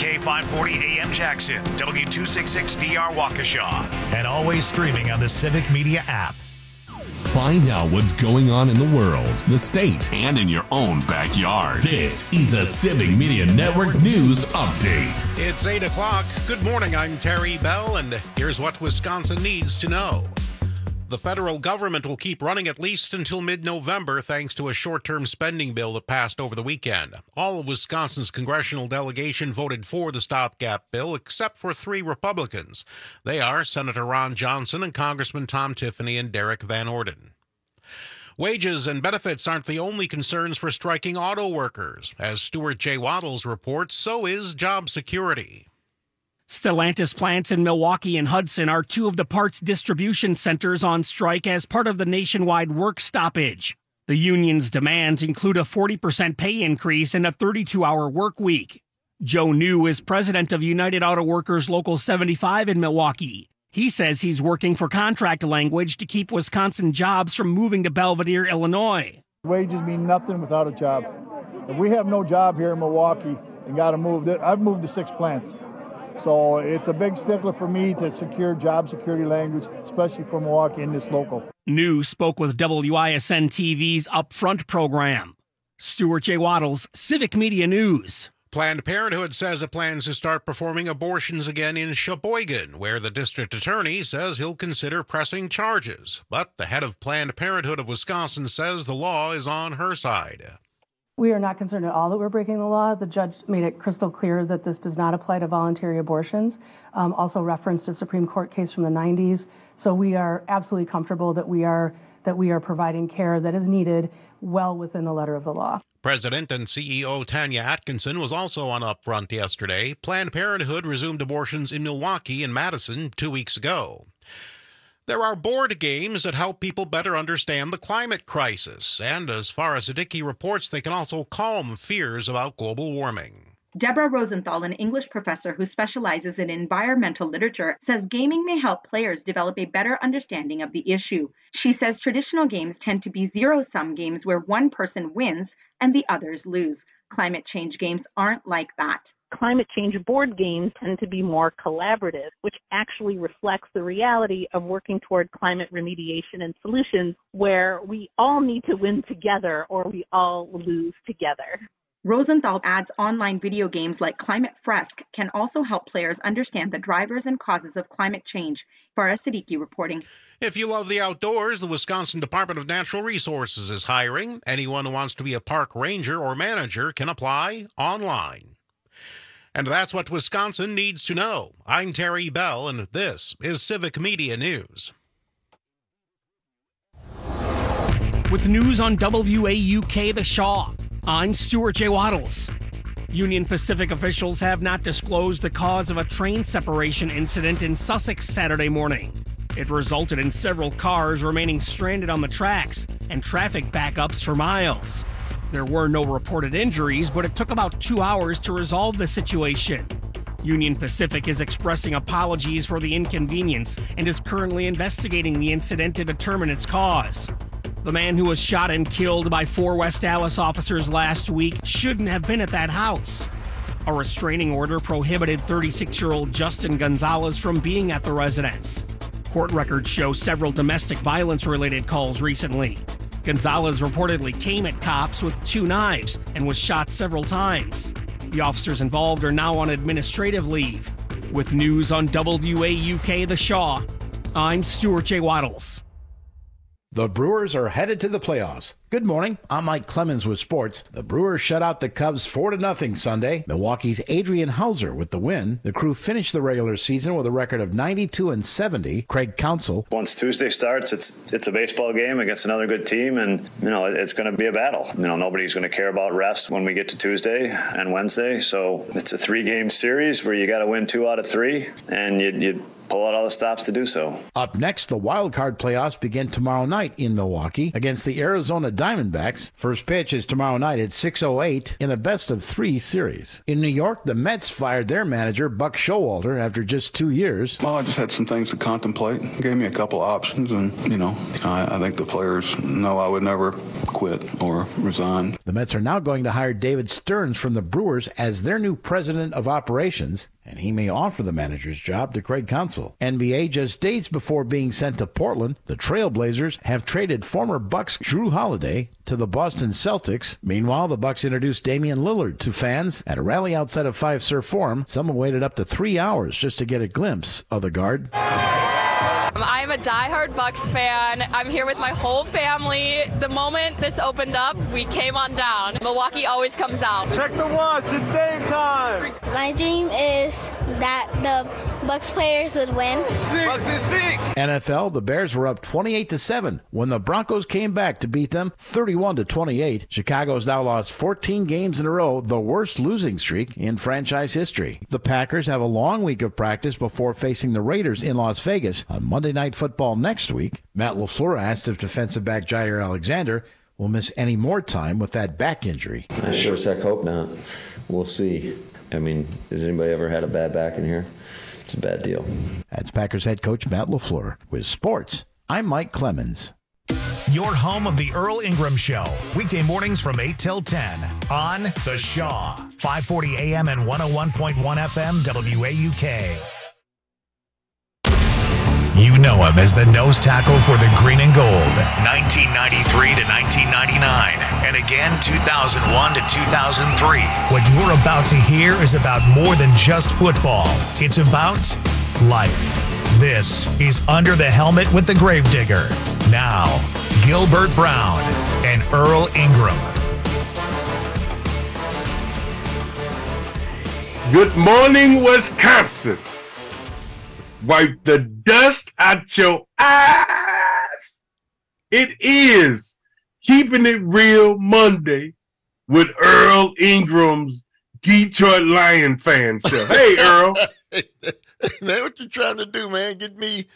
WDK 540 AM Jackson, W266DR Waukesha, and always streaming on the Civic Media app. Find out what's going on in the world, the state, and in your own backyard. This is a Civic Media Network News Update. It's 8 o'clock. Good morning, I'm Terry Bell, and here's what Wisconsin needs to know. The federal government will keep running at least until mid-November thanks to a short-term spending bill that passed over the weekend. All of Wisconsin's congressional delegation voted for the stopgap bill except for 3 Republicans. They are Senator Ron Johnson and Congressman Tom Tiffany and Derek Van Orden. Wages and benefits aren't the only concerns for striking auto workers. As Stuart J. Waddles reports, so is job security. Stellantis plants in Milwaukee and Hudson are 2 of the parts distribution centers on strike as part of the nationwide work stoppage. The union's demands include a 40% pay increase and a 32-hour work week. Joe New is president of United Auto Workers Local 75 in Milwaukee. He says he's working for contract language to keep Wisconsin jobs from moving to Belvidere, Illinois. Wages mean nothing without a job. If we have no job here in Milwaukee and got to move, I've moved to 6 plants. So it's a big stickler for me to secure job security language, especially for Milwaukee in this local. New spoke with WISN TV's Upfront program. Stuart J. Waddles, Civic Media News. Planned Parenthood says it plans to start performing abortions again in Sheboygan, where the district attorney says he'll consider pressing charges. But the head of Planned Parenthood of Wisconsin says the law is on her side. We are not concerned at all that we're breaking the law. The judge made it crystal clear that this does not apply to voluntary abortions. Also referenced a Supreme Court case from the 90s. So we are absolutely comfortable that we are providing care that is needed well within the letter of the law. President and CEO Tanya Atkinson was also on Upfront yesterday. Planned Parenthood resumed abortions in Milwaukee and Madison 2 weeks ago. There are board games that help people better understand the climate crisis, and as far as Hideki reports, they can also calm fears about global warming. Deborah Rosenthal, an English professor who specializes in environmental literature, says gaming may help players develop a better understanding of the issue. She says traditional games tend to be zero-sum games where one person wins and the others lose. Climate change games aren't like that. Climate change board games tend to be more collaborative, which actually reflects the reality of working toward climate remediation and solutions where we all need to win together or we all lose together. Rosenthal adds online video games like Climate Fresk can also help players understand the drivers and causes of climate change. Farah Siddiqui reporting. If you love the outdoors, the Wisconsin Department of Natural Resources is hiring. Anyone who wants to be a park ranger or manager can apply online. And that's what Wisconsin needs to know. I'm Terry Bell, and this is Civic Media News. With news on WAUK The Shaw, I'm Stuart J. Waddles. Union Pacific officials have not disclosed the cause of a train separation incident in Sussex Saturday morning. It resulted in several cars remaining stranded on the tracks and traffic backups for miles. There were no reported injuries, but it took about 2 hours to resolve the situation. Union Pacific is expressing apologies for the inconvenience and is currently investigating the incident to determine its cause. The man who was shot and killed by 4 West Allis officers last week shouldn't have been at that house. A restraining order prohibited 36-year-old Justin Gonzalez from being at the residence. Court records show several domestic violence-related calls recently. Gonzalez reportedly came at cops with 2 knives and was shot several times. The officers involved are now on administrative leave. With news on WAUK The Shaw, I'm Stuart J. Waddles. The Brewers are headed to the playoffs. Good morning, I'm Mike Clemens with sports. The Brewers shut out the Cubs 4-0 Sunday. Milwaukee's Adrian Hauser with the win. The Crew finished the regular season with a record of 92-70. Craig Counsell. Once Tuesday starts, it's a baseball game against another good team, and it's going to be a battle. Nobody's going to care about rest when we get to Tuesday and Wednesday. So it's a 3-game series where you got to win 2 out of 3, and you pull out all the stops to do so. Up next, the wild card playoffs begin tomorrow night in Milwaukee against the Arizona Diamondbacks. First pitch is tomorrow night at 6:08 in a best-of-3 series. In New York, the Mets fired their manager, Buck Showalter, after just 2 years. Well, I just had some things to contemplate. Gave me a couple of options, and, I think the players know I would never quit or resign. The Mets are now going to hire David Stearns from the Brewers as their new president of operations, and he may offer the manager's job to Craig Counsell. NBA, just days before being sent to Portland, the Trailblazers have traded former Bucks Jrue Holiday to the Boston Celtics. Meanwhile, the Bucks introduced Damian Lillard to fans at a rally outside of Five Surf Forum. Someone waited up to 3 hours just to get a glimpse of the guard. I'm a diehard Bucks fan. I'm here with my whole family. The moment this opened up, we came on down. Milwaukee always comes out. Check the watch, it's game time. My dream is that the Bucks players would win. Bucks in 6. NFL, the Bears were up 28-7 when the Broncos came back to beat them 31-28. Chicago's now lost 14 games in a row, the worst losing streak in franchise history. The Packers have a long week of practice before facing the Raiders in Las Vegas on Monday Night Football next week. Matt LaFleur asked if defensive back Jair Alexander will miss any more time with that back injury. I sure as heck hope not. We'll see. I mean, has anybody ever had a bad back in here? It's a bad deal. That's Packers head coach Matt LaFleur. With sports, I'm Mike Clemens. Your home of the Earl Ingram Show. Weekday mornings from 8 till 10 on The Shaw. 540 AM and 101.1 FM WAUK. You know him as the nose tackle for the green and gold, 1993 to 1999, and again 2001 to 2003. What you're about to hear is about more than just football. It's about life. This is Under the Helmet with the Gravedigger. Now, Gilbert Brown and Earl Ingram. Good morning, Wisconsin. Wipe the dust out your eyes. It is Keeping It Real Monday with Earl Ingram's Detroit Lion fan self. Hey, Earl. Man, what you trying to do, man? Get me,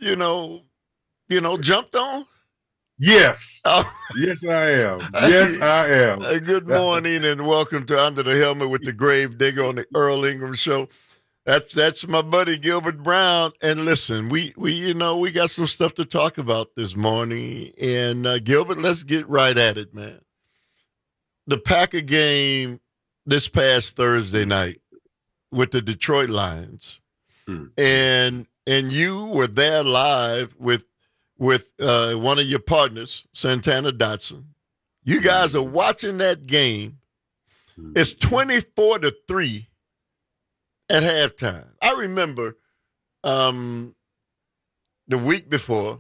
jumped on? Yes. Yes, I am. Yes, I am. Good morning and welcome to Under the Helmet with the Gravedigger on the Earl Ingram Show. That's my buddy Gilbert Brown. And listen, we got some stuff to talk about this morning. And Gilbert, let's get right at it, man. The Packer game this past Thursday night with the Detroit Lions, and you were there live with one of your partners, Santana Dotson. You guys are watching that game. It's 24-3. At halftime. I remember the week before.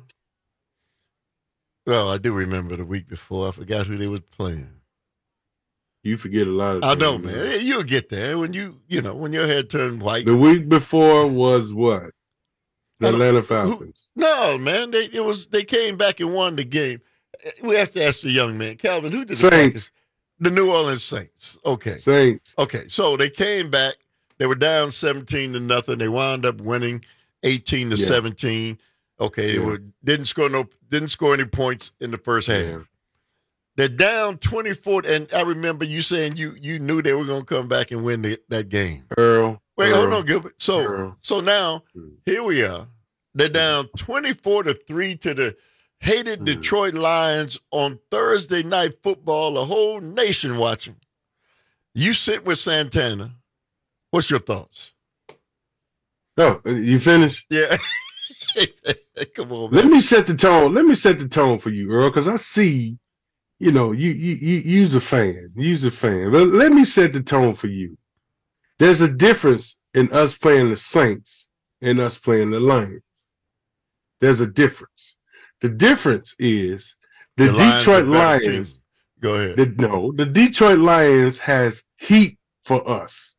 Well, I do remember the week before. I forgot who they were playing. You forget a lot of things. I know, man. You'll get there when when your head turned white. The week before was what? The Atlanta Falcons. No, man. They came back and won the game. We have to ask the young man, Calvin, who did Saints. The New Orleans Saints. Okay. Saints. Okay. So they came back. They were down 17-0. They wound up winning 18-17. Okay, they didn't score any points in the first half. Yeah. They're down 24, and I remember you saying you knew they were going to come back and win that game. Earl. Hold on, Gilbert. So now here we are. They're down 24-3 to the hated Detroit Lions on Thursday Night Football. The whole nation watching. You sit with Santana. What's your thoughts? Oh, you finished? Yeah. Come on, man. Let me set the tone. Let me set the tone for you, Earl, because I see, you's a fan. You's a fan. But let me set the tone for you. There's a difference in us playing the Saints and us playing the Lions. There's a difference. The difference is the Detroit Lions. Go ahead. The Detroit Lions has heat for us.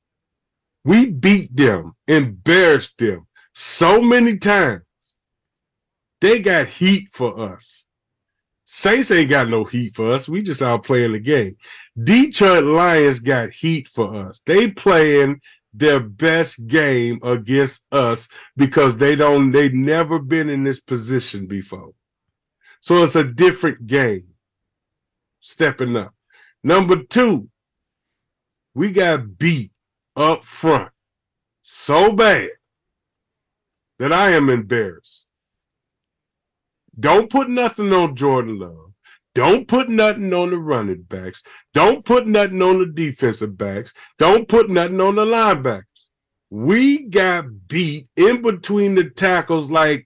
We beat them, embarrassed them so many times. They got heat for us. Saints ain't got no heat for us. We just out playing the game. Detroit Lions got heat for us. They playing their best game against us because they've never been in this position before. So it's a different game. Stepping up. Number 2, we got beat up front so bad that I am embarrassed. Don't put nothing on Jordan Love. Don't put nothing on the running backs. Don't put nothing on the defensive backs. Don't put nothing on the linebackers. We got beat in between the tackles like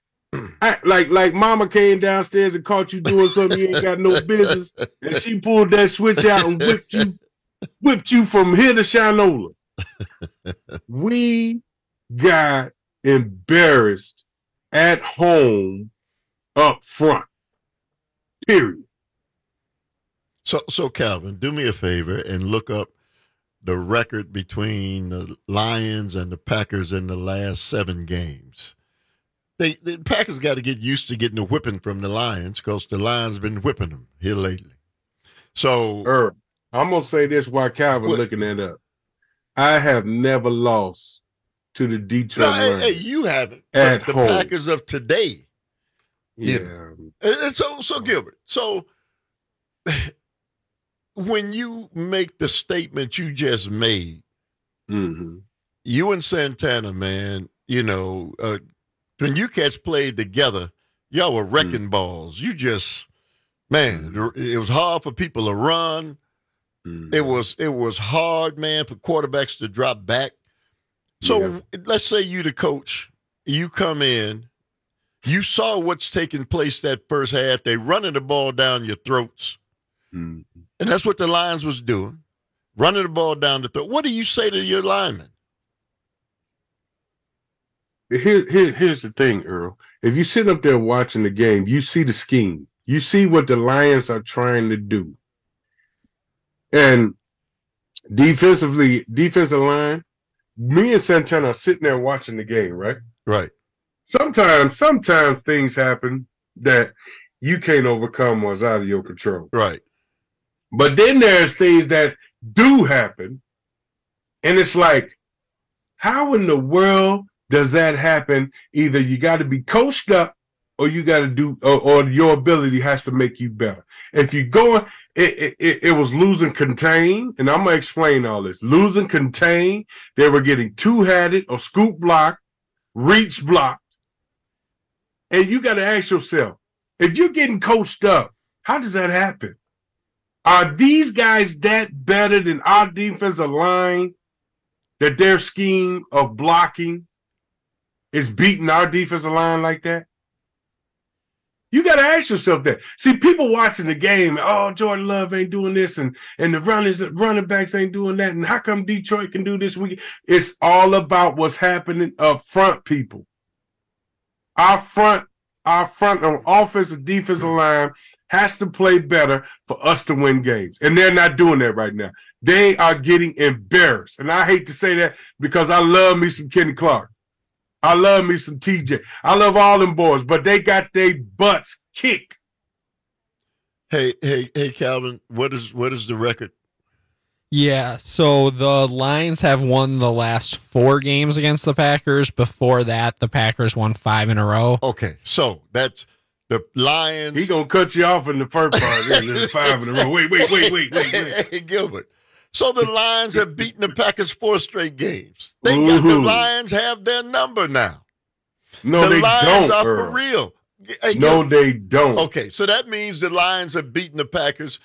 mama came downstairs and caught you doing something you ain't got no business, and she pulled that switch out and whipped you from here to Shinola. We got embarrassed at home up front. Period. So Calvin, do me a favor and look up the record between the Lions and the Packers in the last 7 games. The Packers got to get used to getting a whipping from the Lions because the Lions been whipping them here lately. So I'm gonna say this while Calvin looking that up. I have never lost to the Detroit Lions. Hey, you haven't. At the home. Packers of today. Yeah. You know. And so Gilbert, so when you make the statement you just made, you and Santana, man, when you cats played together, y'all were wrecking balls. You just, man, it was hard for people to run. It was hard, man, for quarterbacks to drop back. So let's say you the coach, you come in, you saw what's taking place that first half. They running the ball down your throats. And that's what the Lions was doing, running the ball down the throat. What do you say to your linemen? Here's the thing, Earl. If you sit up there watching the game, you see the scheme. You see what the Lions are trying to do. And defensive line, me and Santana are sitting there watching the game, right? Right. Sometimes things happen that you can't overcome or is out of your control. Right. But then there's things that do happen, and it's like, how in the world does that happen? Either you got to be coached up or you got to do, or your ability has to make you better. If you go, it was losing contain, and I'm going to explain all this. Losing contain, they were getting two-handed or scoop blocked, reach blocked. And you got to ask yourself, if you're getting coached up, how does that happen? Are these guys that better than our defensive line that their scheme of blocking is beating our defensive line like that? You got to ask yourself that. See, people watching the game, oh, Jordan Love ain't doing this, and the running backs ain't doing that, and how come Detroit can do this week? It's all about what's happening up front, people. Our front on offensive, defensive line has to play better for us to win games. And they're not doing that right now. They are getting embarrassed. And I hate to say that because I love me some Kenny Clark. I love me some TJ. I love all them boys, but they got their butts kicked. Hey, Calvin, what is the record? Yeah, so the Lions have won the last 4 games against the Packers. Before that, the Packers won 5 in a row. Okay, so that's the Lions. He gonna cut you off in the first part, and then 5 in a row. Wait. Hey, Gilbert. So the Lions have beaten the Packers 4 straight games. The Lions have their number now. No, they Lions don't. are for real. Hey, no, they don't. Okay, so that means the Lions have beaten the Packers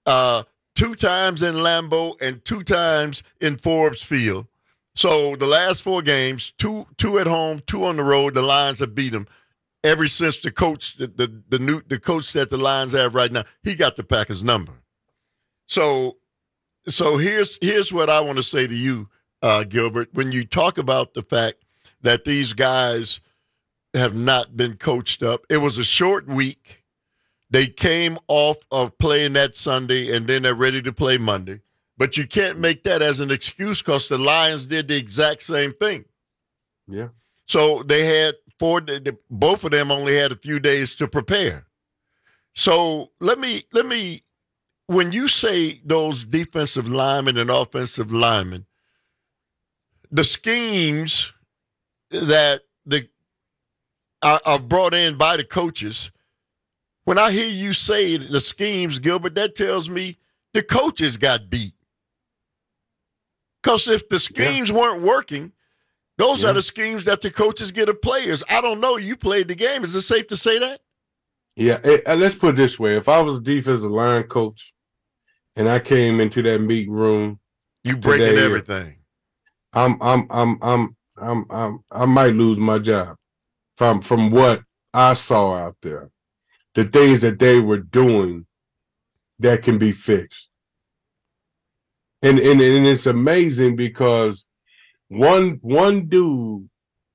2 times in Lambeau and 2 times in Forbes Field. So the last 4 games, two at home, 2 on the road, the Lions have beat them. Ever since the coach, the coach that the Lions have right now, he got the Packers number. So here's what I want to say to you, Gilbert. When you talk about the fact that these guys have not been coached up, it was a short week. They came off of playing that Sunday, and then they're ready to play Monday. But you can't make that as an excuse because the Lions did the exact same thing. Yeah. So they had both of them only had a few days to prepare. So let me. When you say those defensive linemen and offensive linemen, the schemes that are brought in by the coaches, when I hear you say the schemes, Gilbert, that tells me the coaches got beat. Because if the schemes weren't working, those are the schemes that the coaches get of players. I don't know. You played the game. Is it safe to say that? Yeah. Let's put it this way. If I was a defensive line coach and I came into that meeting room, you breaking everything. I might lose my job from what I saw out there. The things that they were doing that can be fixed. And it's amazing because one dude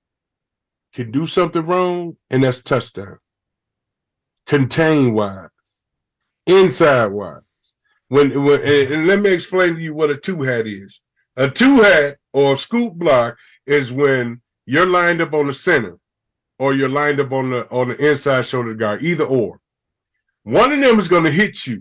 can do something wrong, and that's touchdown. Contain-wise, inside-wise. And let me explain to you what a two-hat is. A two-hat or a scoop block is when you're lined up on the center or you're lined up on the inside shoulder guard, either or. One of them is going to hit you,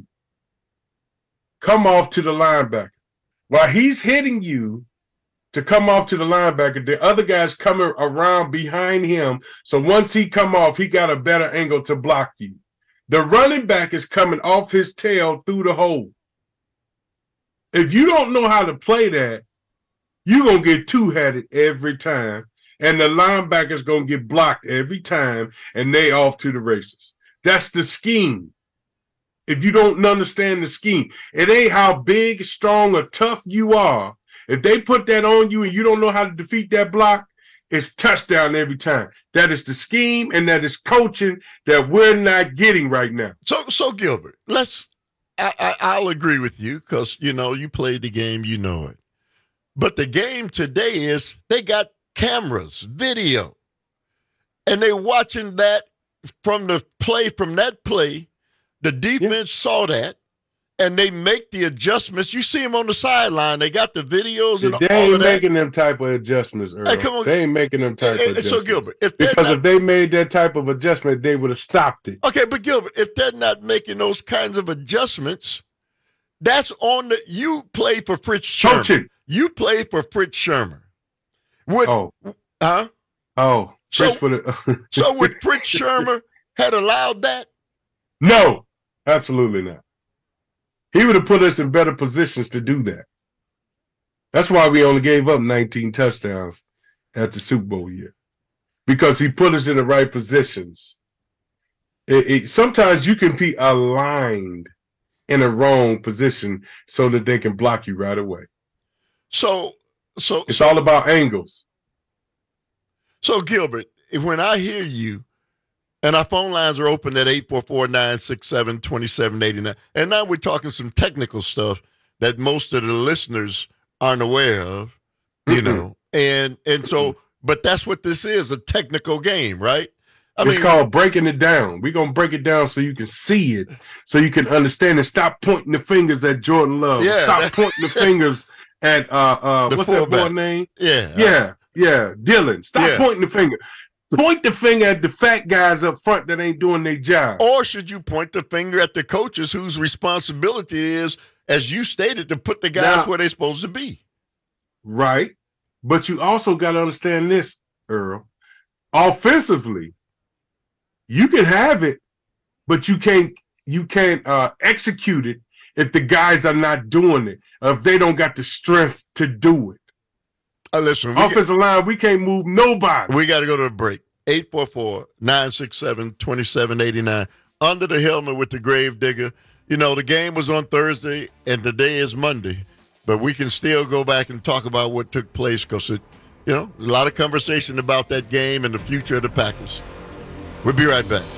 come off to the linebacker. While he's hitting you to come off to the linebacker, the other guy's coming around behind him. So once he come off, he got a better angle to block you. The running back is coming off his tail through the hole. If you don't know how to play that, you're going to get two-hatted every time. And the linebacker's going to get blocked every time, and they off to the races. That's the scheme. If you don't understand the scheme, it ain't how big, strong, or tough you are. If they put that on you and you don't know how to defeat that block, it's touchdown every time. That is the scheme, and that is coaching that we're not getting right now. So Gilbert, I'll agree with you because, you played the game, you know it. But the game today is they got cameras, video, and they're watching that from that play. The defense saw that, and they make the adjustments. You see them on the sideline. They got the videos and all of that. They ain't making them type of adjustments, Earl. Hey, come on. They ain't making them type of adjustments. So, Gilbert, if they made that type of adjustment, they would have stopped it. Okay, but Gilbert, if they're not making those kinds of adjustments, that's on the – you play for Fritz Shermer. Coaching. You play for Fritz Shermer. So would Fritz Shermer had allowed that? No, absolutely not. He would have put us in better positions to do that. That's why we only gave up 19 touchdowns at the Super Bowl year, because he put us in the right positions. Sometimes you can be aligned in a wrong position so that they can block you right away. So it's all about angles. So, Gilbert, when I hear you, and our phone lines are open at 844-967-2789. And now we're talking some technical stuff that most of the listeners aren't aware of, And so, but that's what this is, a technical game, right? It's called breaking it down. We're going to break it down so you can see it, so you can understand it. Stop pointing the fingers at Jordan Love. Yeah. Stop pointing the fingers at, what's that boy name? Yeah, Dylan. Stop pointing the finger. Point the finger at the fat guys up front that ain't doing their job. Or should you point the finger at the coaches whose responsibility is, as you stated, to put the guys where they're supposed to be? Right. But you also got to understand this, Earl. Offensively, you can have it, but you can't execute it if the guys are not doing it, or if they don't got the strength to do it. Listen, offensive line, we can't move nobody. We got to go to a break. 844-967-2789. Under the Helmet with the Grave Digger. The game was on Thursday, and today is Monday. But we can still go back and talk about what took place because, a lot of conversation about that game and the future of the Packers. We'll be right back.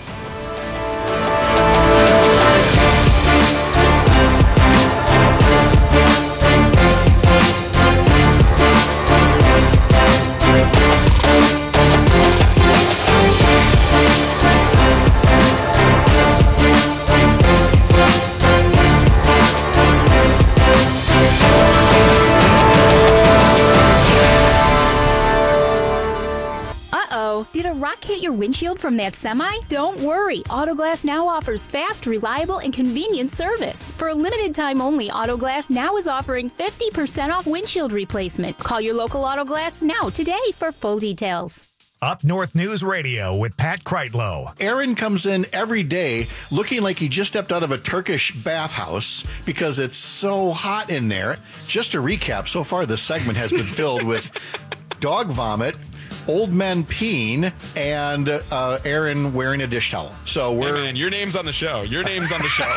Did a rock hit your windshield from that semi? Don't worry. Autoglass Now offers fast, reliable, and convenient service. For a limited time only, Autoglass Now is offering 50% off windshield replacement. Call your local Autoglass Now today for full details. Up North News Radio with Pat Kreitlow. Aaron comes in every day looking like he just stepped out of a Turkish bathhouse because it's so hot in there. Just to recap, so far this segment has been filled with dog vomit, old men peeing, and Aaron wearing a dish towel. So we're... Hey man, your name's on the show. Your name's on the show.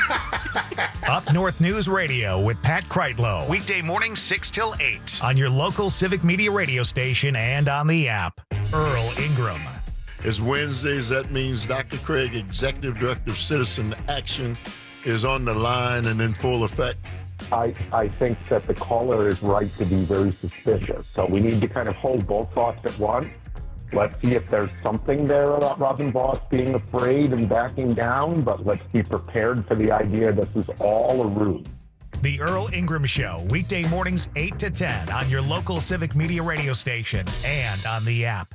Up North News Radio with Pat Kreitlow. Weekday mornings 6 till 8 on your local Civic Media radio station and on the app. Earl Ingram. It's Wednesdays. That means Dr. Craig, Executive Director of Citizen Action, is on the line and in full effect. I think that the caller is right to be very suspicious. So we need to kind of hold both thoughts at once. Let's see if there's something there about Robin Voss being afraid and backing down, but let's be prepared for the idea this is all a ruse. The Earl Ingram Show, weekday mornings 8 to 10 on your local Civic Media radio station and on the app.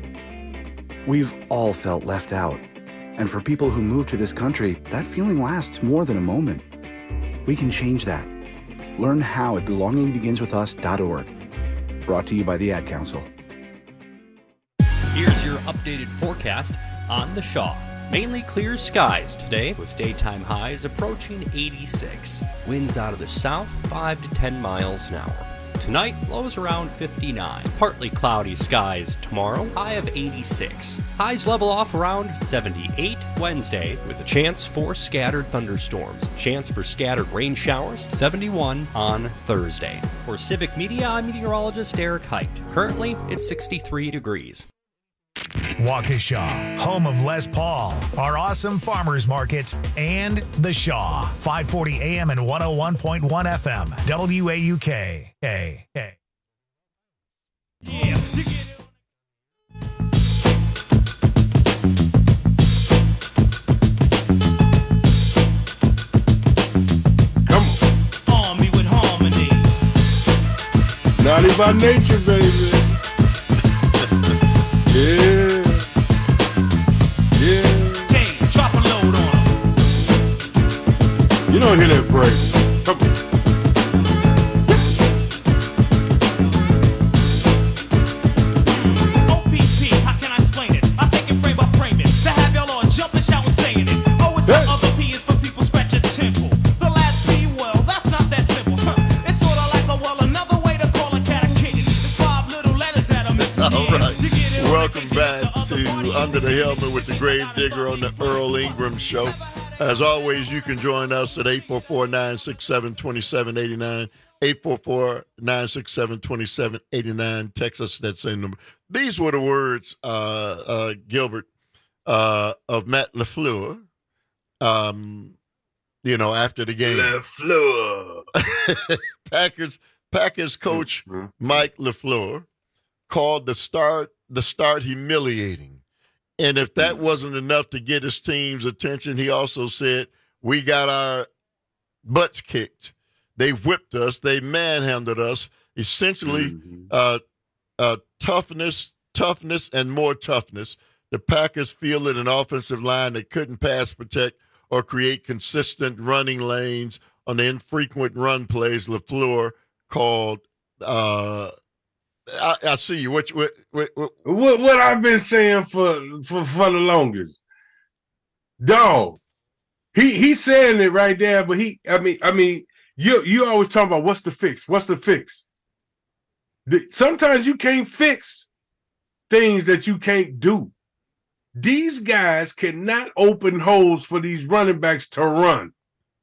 We've all felt left out. And for people who move to this country, that feeling lasts more than a moment. We can change that. Learn how at belongingbeginswithus.org. Brought to you by the Ad Council. Here's your updated forecast on the Shaw. Mainly clear skies today with daytime highs approaching 86. Winds out of the south 5 to 10 miles an hour. Tonight, lows around 59. Partly cloudy skies tomorrow, high of 86. Highs level off around 78 Wednesday with a chance for scattered thunderstorms. Chance for scattered rain showers, 71 on Thursday. For Civic Media, I'm meteorologist Eric Height. Currently, it's 63 degrees. Waukesha, home of Les Paul, our awesome farmers market, and The Shaw, 540 AM and 101.1 FM, WAUK. Hey. Yeah. Come on. Army with harmony. Naughty by nature, baby. Yeah. Hey, drop a load on 'em. You don't hear that break. Come on. OPP, how can I explain it? I take it frame by frame it. To have y'all all jumping, shouting, saying it. Oh, it's the other P is for people scratch a temple. The last P, well, that's not that simple. It's sort of like another way to call a cat a kitten. It's 5 little letters that are missing. All right. Welcome back to Under the Helmet with the Grave Digger on the Earl Ingram Show. As always, you can join us at 844-967-2789, 844-967-2789. Text us that same number. These were the words, Gilbert, of Matt LaFleur, after the game. LaFleur. Packers coach Mike LaFleur called the start humiliating. And if that wasn't enough to get his team's attention, he also said, we got our butts kicked. They whipped us. They manhandled us. Essentially, toughness, and more toughness. The Packers fielded an offensive line that couldn't pass protect or create consistent running lanes on the infrequent run plays LaFleur called I see you. What I've been saying for the longest, dog. He's saying it right there, but you always talking about what's the fix? What's the fix? Sometimes you can't fix things that you can't do. These guys cannot open holes for these running backs to run.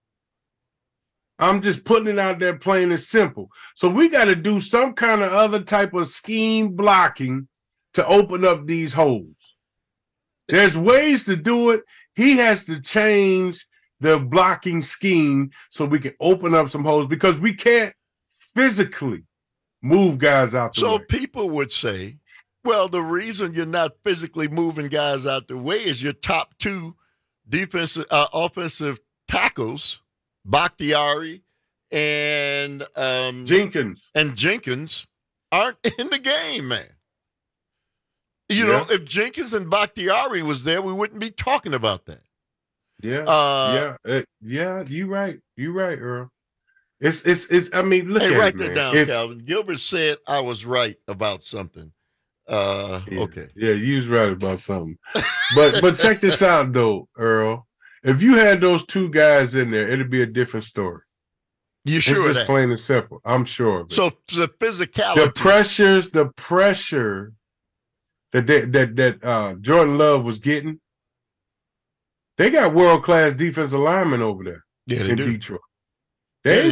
I'm just putting it out there plain and simple. So we got to do some kind of other type of scheme blocking to open up these holes. There's ways to do it. He has to change the blocking scheme so we can open up some holes because we can't physically move guys out the way. So people would say, well, the reason you're not physically moving guys out the way is your top two offensive tackles, Bakhtiari and Jenkins aren't in the game, man. You know, if Jenkins and Bakhtiari was there, we wouldn't be talking about that. Yeah. You're right. You're right, Earl. It's. I mean, look at it, write man. that down, Calvin. Gilbert said I was right about something. Okay. Yeah, you was right about something. But check this out, though, Earl. If you had those two guys in there, it'd be a different story. You sure of it's that? Plain and simple. I'm sure of it. So the physicality, the pressure that Jordan Love was getting, they got world-class defensive linemen over there in Detroit. They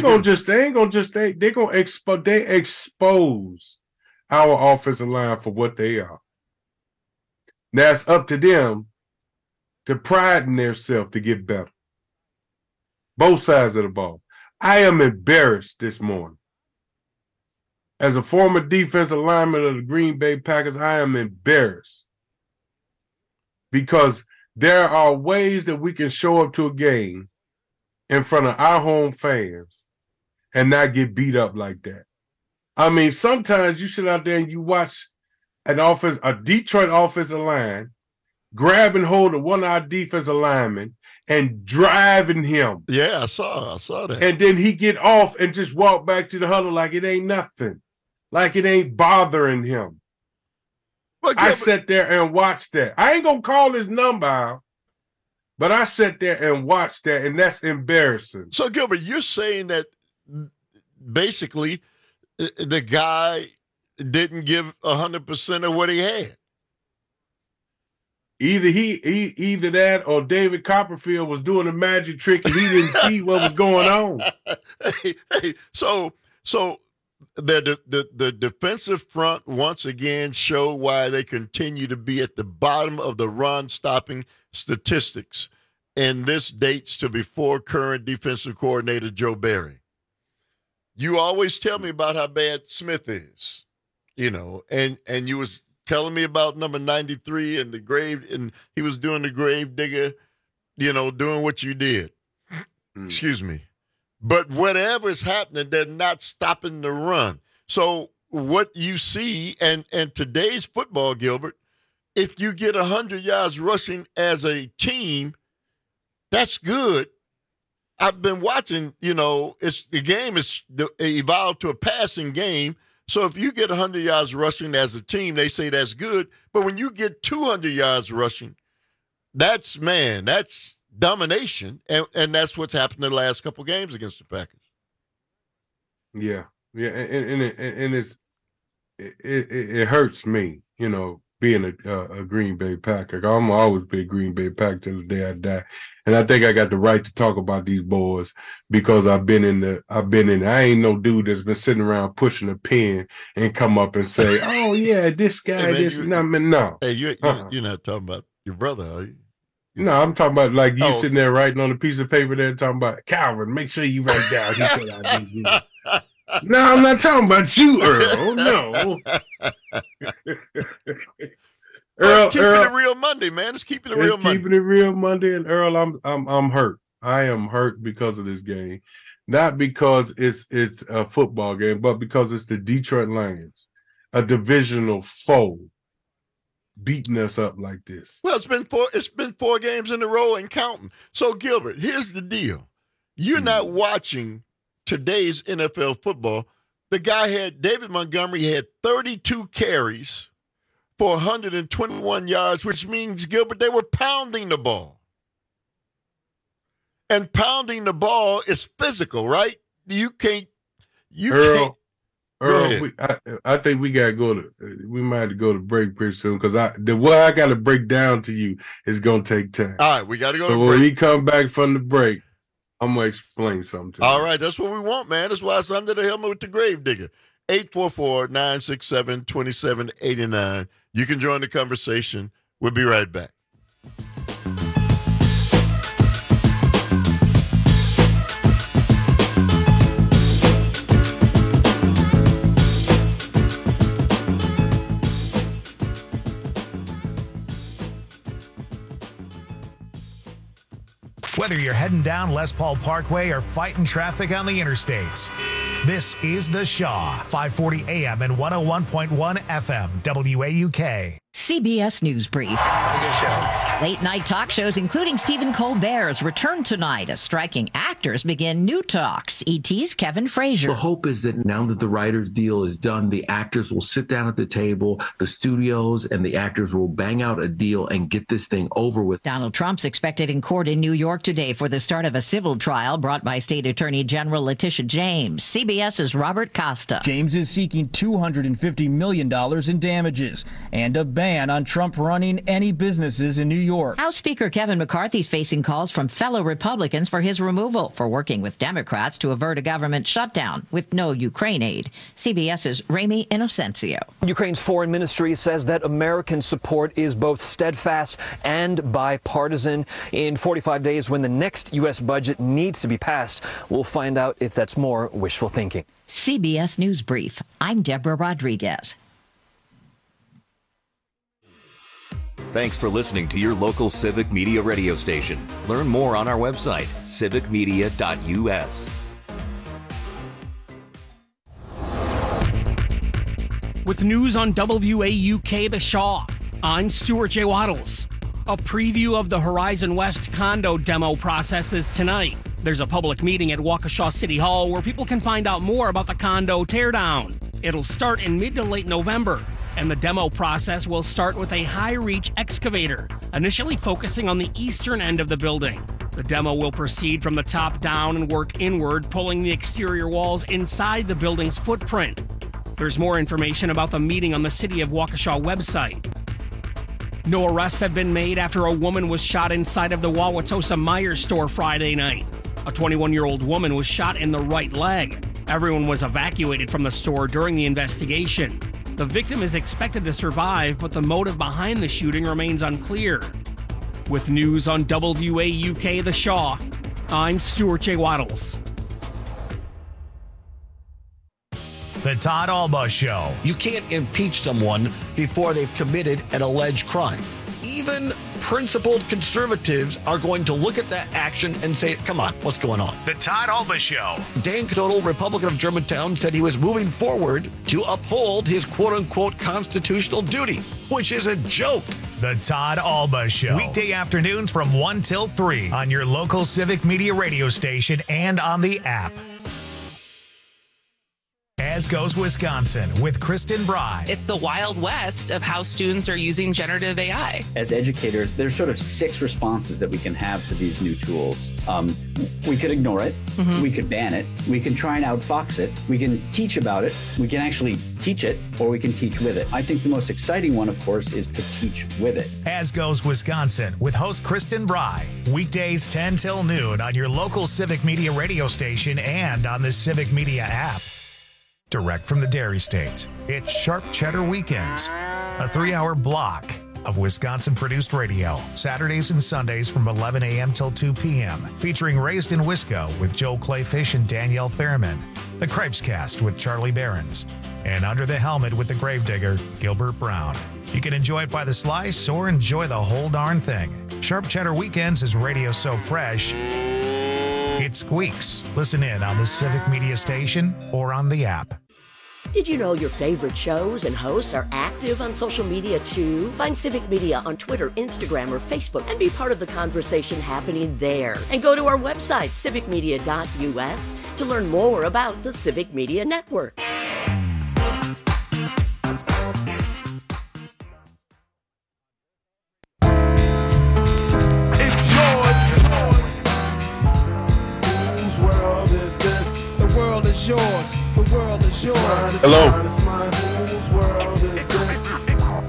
expose our offensive line for what they are. Now it's up to them to pride in themselves to get better. Both sides of the ball. I am embarrassed this morning. As a former defensive lineman of the Green Bay Packers, I am embarrassed because there are ways that we can show up to a game in front of our home fans and not get beat up like that. I mean, sometimes you sit out there and you watch a Detroit offensive line grabbing hold of one of our defensive linemen and driving him. Yeah, I saw that. And then he get off and just walk back to the huddle like it ain't nothing, like it ain't bothering him. I sat there and watched that. I ain't gonna call his number out, but I sat there and watched that, and that's embarrassing. So, Gilbert, you're saying that basically the guy didn't give 100% of what he had. Either that or David Copperfield was doing a magic trick and he didn't see what was going on. So the defensive front once again show why they continue to be at the bottom of the run stopping statistics, and this dates to before current defensive coordinator Joe Barry. You always tell me about how bad Smith is, and you was telling me about number 93 and the grave, and he was doing the grave digger, doing what you did. Excuse me. But whatever's happening, they're not stopping the run. So what you see, and today's football, Gilbert, if you get 100 yards rushing as a team, that's good. I've been watching, the game is evolved to a passing game. So if you get 100 yards rushing as a team, they say that's good. But when you get 200 yards rushing, that's domination. And that's what's happened in the last couple of games against the Packers. Yeah. And it hurts me, being a Green Bay Packer. I'm always be a Green Bay Packer till the day I die. And I think I got the right to talk about these boys because I've been in I ain't no dude that's been sitting around pushing a pen and come up and say, oh yeah, this guy, no. Hey, you're not talking about your brother, are you? No, I'm talking about like you sitting there writing on a piece of paper there talking about Calvin, make sure you write down. He said I did you. No, I'm not talking about you, Earl. No. It's keeping it real Monday, man. It's keeping it real Monday. Keeping it real Monday, and Earl, I'm hurt. I am hurt because of this game, not because it's a football game, but because it's the Detroit Lions, a divisional foe, beating us up like this. Well, it's been 4 games in a row and counting. So, Gilbert, here's the deal: you're not watching today's NFL football. The guy David Montgomery had 32 carries for 121 yards, which means, Gilbert, they were pounding the ball. And pounding the ball is physical, right? Earl, I think we gotta we might have to go to break pretty soon because what I gotta break down to you is gonna take time. All right, we gotta go to break. When we come back from the break, I'm going to explain something to you. All right, that's what we want, man. That's why it's Under the Helmet with the Grave Digger. 844-967-2789. You can join the conversation. We'll be right back. Whether you're heading down Les Paul Parkway or fighting traffic on the interstates, this is The Shaw, 540 AM and 101.1 FM, WAUK. CBS News Brief. Late night talk shows, including Stephen Colbert's, return tonight as striking actors begin new talks. ET's Kevin Frazier. The hope is that now that the writer's deal is done, the actors will sit down at the table, the studios and the actors will bang out a deal and get this thing over with. Donald Trump's expected in court in New York today for the start of a civil trial brought by State Attorney General Letitia James. CBS's Robert Costa. James is seeking $250 million in damages and a ban on Trump running any businesses in New York. House Speaker Kevin McCarthy's facing calls from fellow Republicans for his removal for working with Democrats to avert a government shutdown with no Ukraine aid. CBS's Ramy Inocencio. Ukraine's foreign ministry says that American support is both steadfast and bipartisan. In 45 days, when the next U.S. budget needs to be passed, we'll find out if that's more wishful thinking. CBS News Brief. I'm Deborah Rodriguez. Thanks for listening to your local Civic Media radio station. Learn more on our website, civicmedia.us. With news on WAUK The Shaw, I'm Stuart J. Waddles. A preview of the Horizon West condo demo process is tonight. There's a public meeting at Waukesha City Hall where people can find out more about the condo teardown. It'll start in mid to late November, and the demo process will start with a high-reach excavator, initially focusing on the eastern end of the building. The demo will proceed from the top down and work inward, pulling the exterior walls inside the building's footprint. There's more information about the meeting on the City of Waukesha website. No arrests have been made after a woman was shot inside of the Wauwatosa Myers store Friday night. A 21-year-old woman was shot in the right leg. Everyone was evacuated from the store during the investigation. The victim is expected to survive, but the motive behind the shooting remains unclear. With news on WAUK The Shaw, I'm Stuart J. Waddles. The Todd Alba Show. You can't impeach someone before they've committed an alleged crime. Even principled conservatives are going to look at that action and say, come on, what's going on? The Todd Alba Show. Dan Knodel, Republican of Germantown, said he was moving forward to uphold his quote-unquote constitutional duty, which is a joke. The Todd Alba Show. Weekday afternoons from 1 till 3 on your local Civic Media radio station and on the app. As Goes Wisconsin with Kristen Bry. It's the Wild West of how students are using generative AI. As educators, there's sort of 6 responses that we can have to these new tools. We could ignore it. Mm-hmm. We could ban it. We can try and outfox it. We can teach about it. We can actually teach it, or we can teach with it. I think the most exciting one, of course, is to teach with it. As Goes Wisconsin with host Kristen Bry. Weekdays 10 till noon on your local Civic Media radio station and on the Civic Media app. Direct from the Dairy State, it's Sharp Cheddar Weekends, a 3-hour block of Wisconsin-produced radio, Saturdays and Sundays from 11 a.m. till 2 p.m., featuring Raised in Wisco with Joel Clayfish and Danielle Fairman, The Cripescast with Charlie Behrens, and Under the Helmet with the Gravedigger, Gilbert Brown. You can enjoy it by the slice or enjoy the whole darn thing. Sharp Cheddar Weekends is radio so fresh, it squeaks. Listen in on the Civic Media station or on the app. Did you know your favorite shows and hosts are active on social media too? Find Civic Media on Twitter, Instagram, or Facebook and be part of the conversation happening there. And go to our website, civicmedia.us, to learn more about the Civic Media Network. Yours. The world is yours. Hello. It's mine. Whose world is this?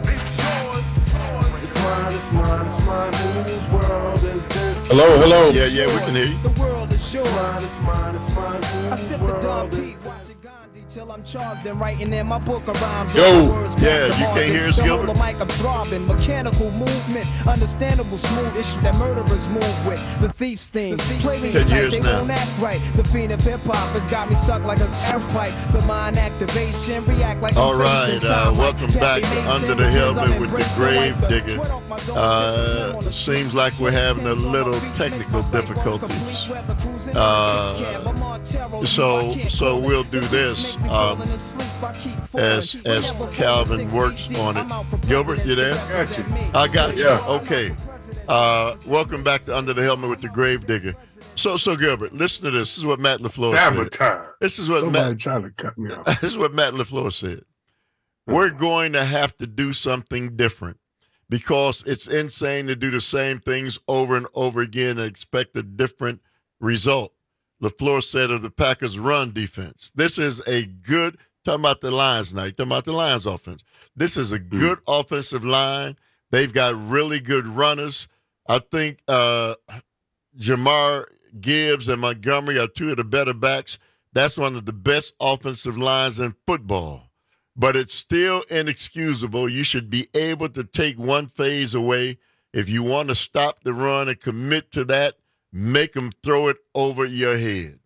It's mine. It's mine. It's mine. Whose world is this? Hello. Hello. Yeah, we can hear you. The world is yours. It's mine. It's mine. I sip the Don Pete, watching Gandhi till I'm charged and writing in my book of rhymes. Yo. Yeah, you can't hear us, Gilbert. The mic I'm throbbing, mechanical movement, understandable, smooth issue that murderers move with. The thief's theme. Play me like they won't act right. The fiend of hip hop has got me stuck like a air pipe. The mind activation, react like. All right, welcome back to Under the Helmet with the Gravedigger. Seems like we're having a little technical difficulties. So we'll do this. as Calvin works on it. Gilbert, you there? Got you. I got you. Yeah. Okay. Welcome back to Under the Helmet with the Gravedigger. So Gilbert, listen to this. This is what Matt LaFleur said. This is what Somebody trying to cut me off. This is what Matt LaFleur said. We're going to have to do something different because it's insane to do the same things over and over again and expect a different result. LaFleur said of the Packers' run defense, this is a good, talking about the Lions now, talking about the Lions offense. This is a good offensive line. They've got really good runners. I think Jamar Gibbs and Montgomery are two of the better backs. That's one of the best offensive lines in football. But it's still inexcusable. You should be able to take one phase away. If you want to stop the run and commit to that, make them throw it over your head.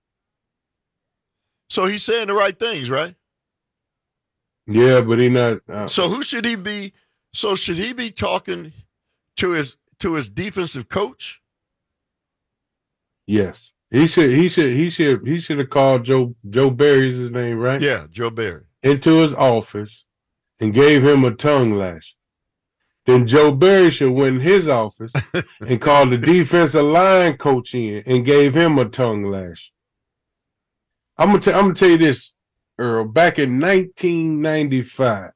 So he's saying the right things, right? Yeah, but he not. So who should he be? So should he be talking to his defensive coach? Yes, he should have called Joe Barry's his name, right? Yeah, Joe Barry. Into his office and gave him a tongue lash. Then Joe Barry should went in his office and called the defensive line coach in and gave him a tongue lash. I'm gonna tell you this, Earl. Back in 1995,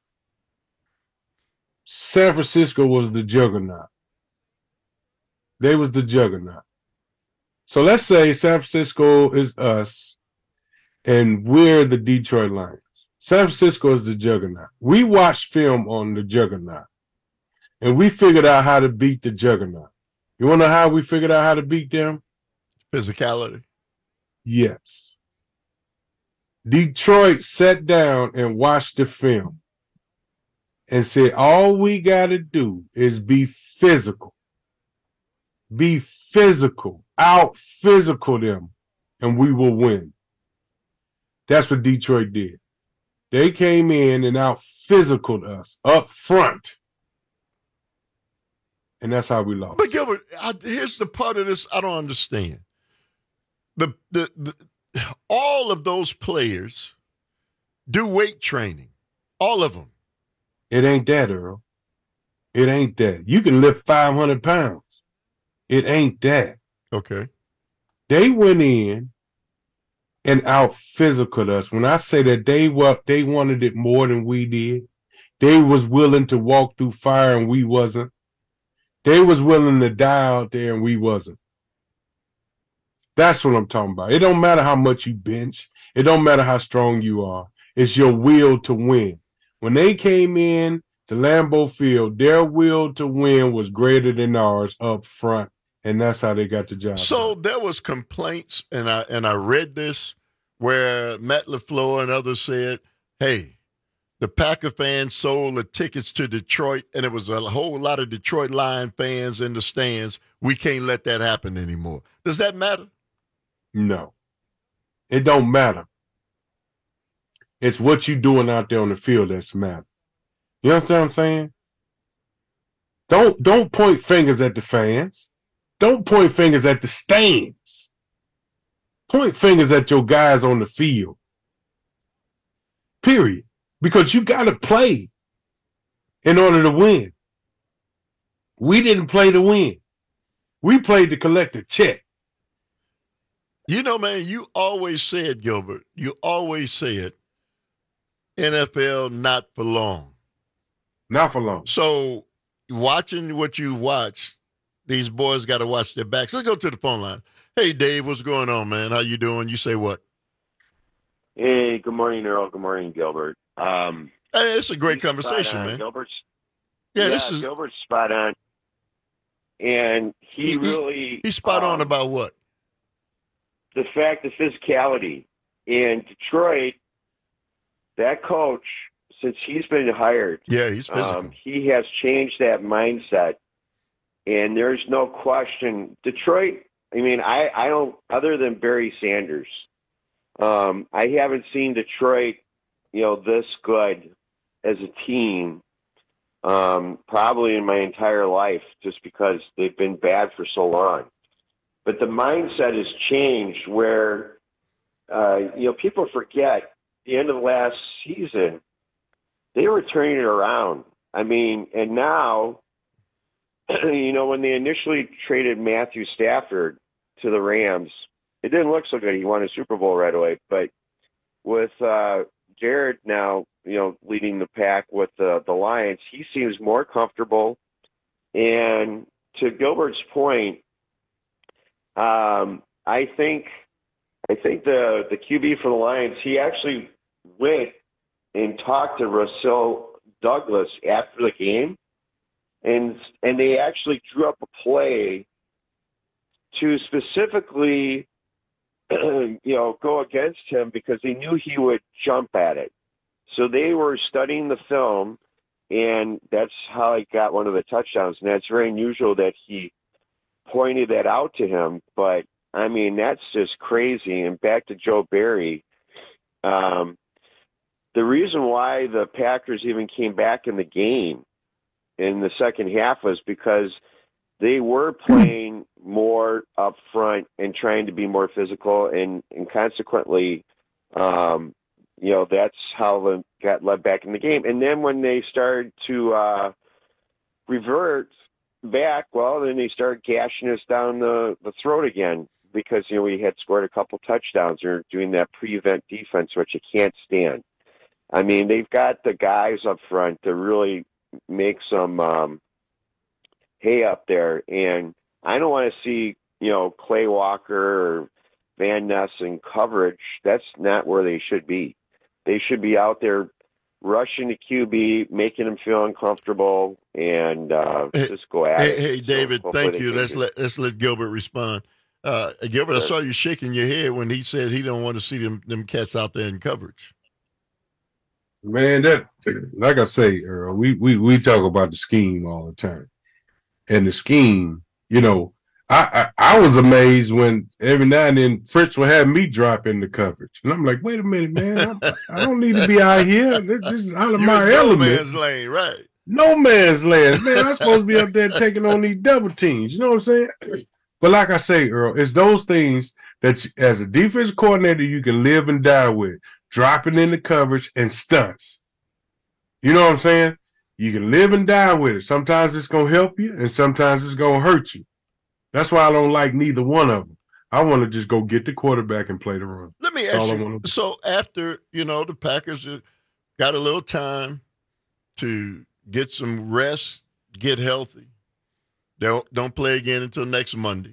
San Francisco was the juggernaut. They was the juggernaut. So let's say San Francisco is us and we're the Detroit Lions. San Francisco is the juggernaut. We watched film on the juggernaut, and we figured out how to beat the juggernaut. You want to know how we figured out how to beat them? Physicality. Yes. Detroit sat down and watched the film and said, all we got to do is be physical. Be physical. Out-physical them, and we will win. That's what Detroit did. They came in and out-physicaled us up front. And that's how we lost. But Gilbert, here's the part of this I don't understand. The all of those players do weight training. All of them. It ain't that, Earl. It ain't that. You can lift 500 pounds. It ain't that. Okay. They went in and out-physicaled us. When I say that they wanted it more than we did, they was willing to walk through fire and we wasn't. They was willing to die out there and we wasn't. That's what I'm talking about. It don't matter how much you bench. It don't matter how strong you are. It's your will to win. When they came in to Lambeau Field, their will to win was greater than ours up front, and that's how they got the job. So there was complaints, and I read this, where Matt LaFleur and others said, hey, the Packer fans sold the tickets to Detroit, and it was a whole lot of Detroit Lion fans in the stands. We can't let that happen anymore. Does that matter? No. It don't matter. It's what you doing out there on the field that's matter. You understand what I'm saying? Don't point fingers at the fans. Don't point fingers at the stands. Point fingers at your guys on the field. Period. Because you got to play in order to win. We didn't play to win. We played to collect a check. You know, man, you always said, Gilbert, you always said NFL not for long. Not for long. So watching what you watch, these boys got to watch their backs. Let's go to the phone line. Hey, Dave, what's going on, man? How you doing? You say what? Hey, good morning, Earl. Good morning, Gilbert. Hey, it's a great conversation, man. Gilbert's, this is Gilbert's spot on. And he's spot on about what? The fact of physicality. In Detroit, that coach, since he's been hired, he's physical. He has changed that mindset. And there's no question. Detroit, I mean, I don't, other than Barry Sanders, I haven't seen Detroit, this good as a team, probably in my entire life, just because they've been bad for so long. But the mindset has changed where, people forget the end of last season, they were turning it around. I mean, and now, you know, when they initially traded Matthew Stafford to the Rams, it didn't look so good. He won a Super Bowl right away. But with Jared now, you know, leading the pack with the Lions, he seems more comfortable. And to Gilbert's point, I think the QB for the Lions, he actually went and talked to Russell Douglas after the game, and they actually drew up a play to specifically, you know, go against him because they knew he would jump at it. So they were studying the film, and that's how he got one of the touchdowns. And that's very unusual that he pointed that out to him. But, I mean, that's just crazy. And back to Joe Barry, the reason why the Packers even came back in the game in the second half was because they were playing more up front and trying to be more physical, and consequently, you know, that's how they got led back in the game. And then when they started to revert back, well, then they started gashing us down the throat again because, you know, we had scored a couple touchdowns or doing that prevent defense, which you can't stand. I mean, they've got the guys up front to really make some hay up there. And I don't want to see, you know, Clay Walker or Van Ness in coverage. That's not where they should be. They should be out there rushing the QB, making him feel uncomfortable, and just go at it. Hey, David, thank you. Let's let Gilbert respond. Gilbert, I saw you shaking your head when he said he don't want to see them cats out there in coverage. Man, that, like I say, Earl, we talk about the scheme all the time. And the scheme, you know, I was amazed when every now and then Fritz would have me drop in the coverage. And I'm like, wait a minute, man, I don't need to be out here. This is out of my element. No man's lane, right? No man's land. Man, I'm supposed to be up there taking on these double teams. You know what I'm saying? But like I say, Earl, it's those things that as a defense coordinator you can live and die with. Dropping in the coverage and stunts. You know what I'm saying? You can live and die with it. Sometimes it's going to help you, and sometimes it's going to hurt you. That's why I don't like neither one of them. I want to just go get the quarterback and play the run. Let me ask you, so after, you know, the Packers got a little time to get some rest, get healthy, they don't play again until next Monday.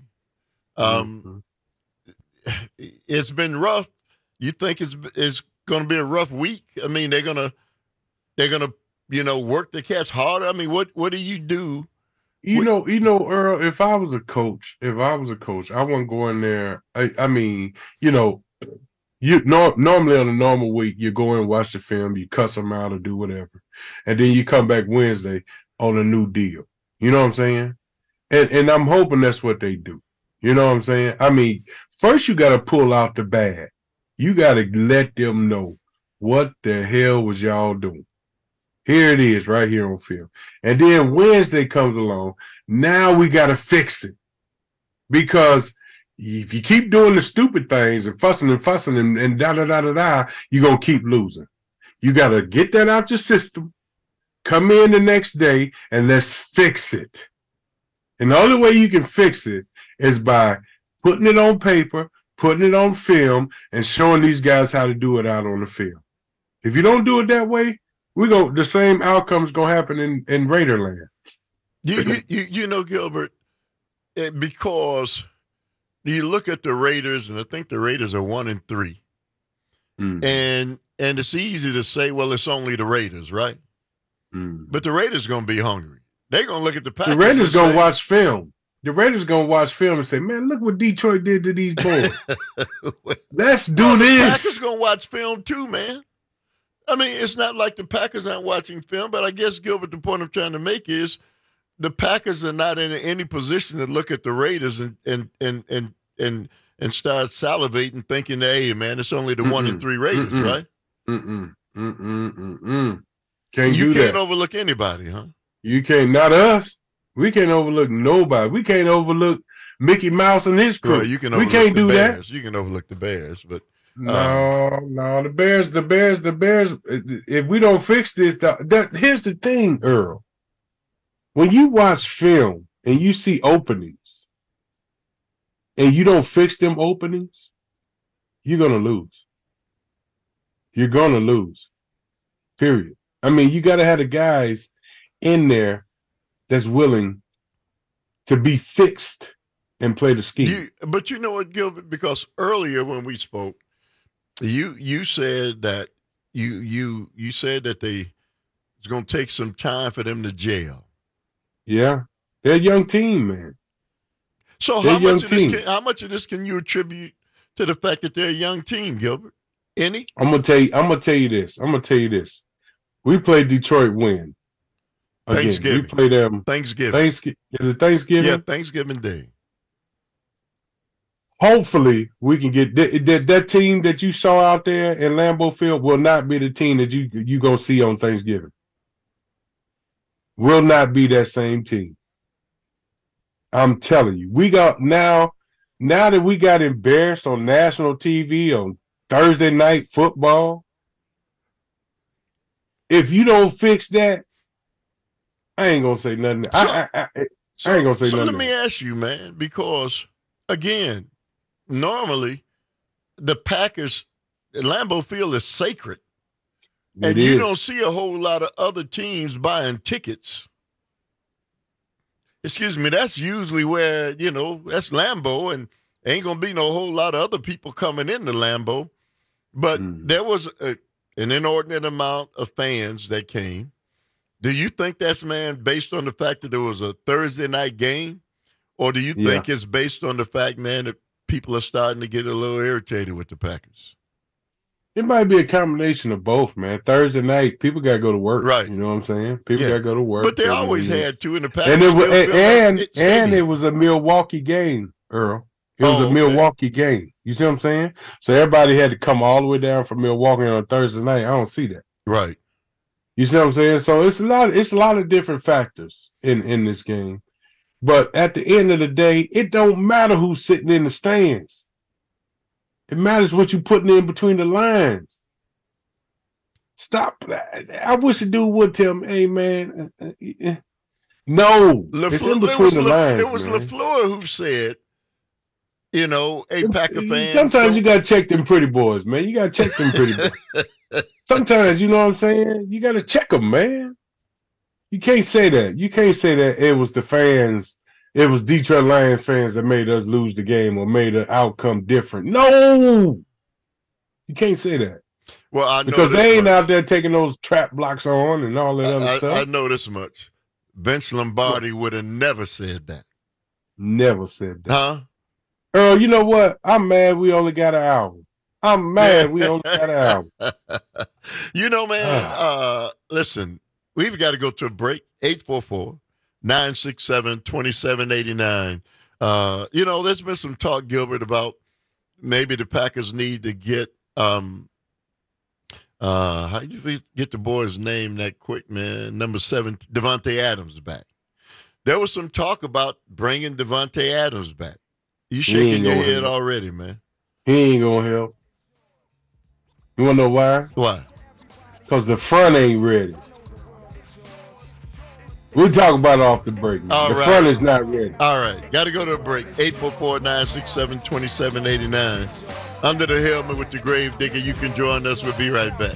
It's been rough. You think it's going to be a rough week? I mean, they're gonna you know, work the cats harder. I mean, what do you do? You know, Earl, if I was a coach, I wouldn't go in there. I mean, you know, normally on a normal week, you go in and watch the film, you cuss them out or do whatever, and then you come back Wednesday on a new deal. You know what I'm saying? And I'm hoping that's what they do. You know what I'm saying? I mean, first you got to pull out the bad. You got to let them know what the hell was y'all doing. Here it is right here on film. And then Wednesday comes along. Now we got to fix it. Because if you keep doing the stupid things and fussing and da-da-da-da-da, you're going to keep losing. You got to get that out your system, come in the next day, and let's fix it. And the only way you can fix it is by putting it on paper, putting it on film, and showing these guys how to do it out on the field. If you don't do it that way, the same outcome's gonna happen in Raiderland. You know, Gilbert, because you look at the Raiders, and I think the Raiders are 1-3, and it's easy to say, well, it's only the Raiders, right? But the Raiders gonna be hungry. They're gonna look at the Packers. The Raiders gonna watch film. The Raiders going to watch film and say, man, look what Detroit did to these boys. Let's do this. The Packers going to watch film too, man. I mean, it's not like the Packers aren't watching film, but I guess, Gilbert, the point I'm trying to make is the Packers are not in any position to look at the Raiders and start salivating thinking, hey, man, it's only the 1-3 Raiders, right? You can't overlook anybody, huh? You can't, not us. We can't overlook nobody. We can't overlook Mickey Mouse and his crew. You can we can't do Bears. that. You can overlook the Bears, but No. The Bears. If we don't fix this, here's the thing, Earl. When you watch film and you see openings and you don't fix them openings, you're going to lose. You're going to lose. Period. I mean, you got to have the guys in there that's willing to be fixed and play the scheme. But you know what, Gilbert? Because earlier when we spoke, you said that you said that it's going to take some time for them to gel. Yeah, they're a young team, man. So how much of this can you attribute to the fact that they're a young team, Gilbert? Any? I'm gonna tell you this. We played Detroit when? Thanksgiving. We played them. Thanksgiving. Is it Thanksgiving? Yeah, Thanksgiving Day. Hopefully, we can get that team that you saw out there in Lambeau Field will not be the team that you gonna see on Thanksgiving. Will not be that same team. I'm telling you. We got now that we got embarrassed on national TV on Thursday night football. If you don't fix that, I ain't gonna say nothing. I ain't gonna say nothing. So let me ask you, man, because again, normally the Packers, Lambeau Field is sacred. And you don't see a whole lot of other teams buying tickets. Excuse me, that's usually where, that's Lambeau, and ain't going to be no whole lot of other people coming into Lambeau. But there was an inordinate amount of fans that came. Do you think that's, man, based on the fact that it was a Thursday night game? Or do you think it's based on the fact, man, that people are starting to get a little irritated with the Packers? It might be a combination of both, man. Thursday night, people got to go to work. Right. You know what I'm saying? People got to go to work. But they always had to in the past. And it was a Milwaukee game, Earl. It was a Milwaukee game. You see what I'm saying? So everybody had to come all the way down from Milwaukee on Thursday night. I don't see that. Right. You see what I'm saying? So it's a lot of different factors in this game. But at the end of the day, it don't matter who's sitting in the stands. It matters what you're putting in between the lines. Stop. I wish a dude would tell me, hey, man, no. It's in between the lines. It was LaFleur who said, hey, Packer fans. Sometimes you got to check them pretty boys, man. You got to check them pretty boys. Sometimes, you know what I'm saying? You got to check them, man. You can't say that. You can't say that it was the fans. It was Detroit Lions fans that made us lose the game or made the outcome different. No, you can't say that. Well, I know because they ain't out there taking those trap blocks on and all that other stuff. I know this much. Vince Lombardi would have never said that. Never said that. Huh? Earl, you know what? I'm mad we only got an album. I'm mad we only got an album. Man, listen, we've got to go to a break. 844-967-2789. There's been some talk, Gilbert, about maybe the Packers need to get how do you get the boy's name that quick, man? Number 7, Davante Adams back. There was some talk about bringing Davante Adams back. You shaking your head already, man. He ain't gonna help. You wanna know why? Why? Because the front ain't ready. We'll talk about it off the break. The front is not ready. All right. Got to go to a break. 844-967-2789. Under the helmet with the grave digger. You can join us. We'll be right back.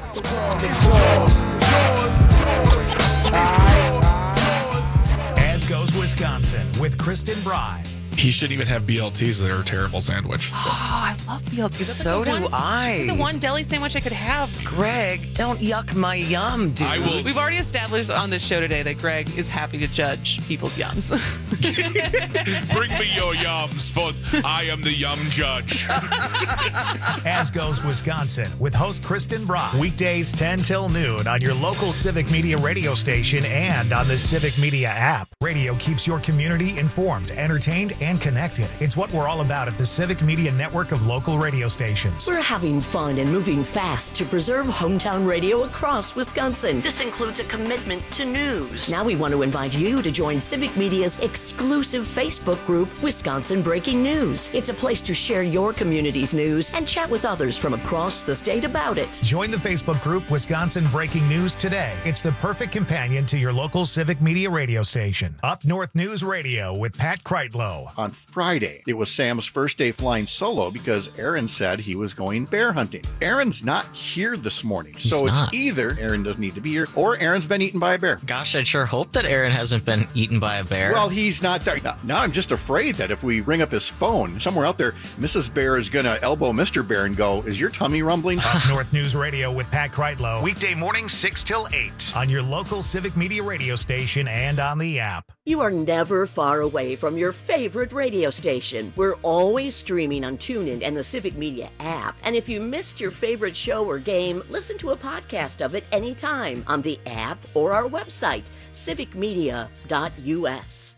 As goes Wisconsin with Kristen Bry. He shouldn't even have BLTs. They're a terrible sandwich. Oh, I love BLTs. So do I. The one deli sandwich I could have. Greg, don't yuck my yum, dude. We've already established on this show today that Greg is happy to judge people's yums. Bring me your yums, for I am the yum judge. As goes Wisconsin with host Kristen Brock. Weekdays 10 till noon on your local Civic Media radio station and on the Civic Media app. Radio keeps your community informed, entertained, and and connected. It's what we're all about at the Civic Media Network of local radio stations. We're having fun and moving fast to preserve hometown radio across Wisconsin. This includes a commitment to news. Now we want to invite you to join Civic Media's exclusive Facebook group, Wisconsin Breaking News. It's a place to share your community's news and chat with others from across the state about it. Join the Facebook group Wisconsin Breaking News today. It's the perfect companion to your local Civic Media radio station. Up North News Radio with Pat Kreitlow. On Friday, it was Sam's first day flying solo because Aaron said he was going bear hunting. Aaron's not here this morning, so it's either Aaron doesn't need to be here or Aaron's been eaten by a bear. Gosh, I'd sure hope that Aaron hasn't been eaten by a bear. Well, he's not there. Now I'm just afraid that if we ring up his phone, somewhere out there, Mrs. Bear is going to elbow Mr. Bear and go, "Is your tummy rumbling?" Up North News Radio with Pat Kreitlow. Weekday mornings 6 till 8 on your local Civic Media radio station and on the app. You are never far away from your favorite radio station. We're always streaming on TuneIn and the Civic Media app. And if you missed your favorite show or game, listen to a podcast of it anytime on the app or our website, civicmedia.us.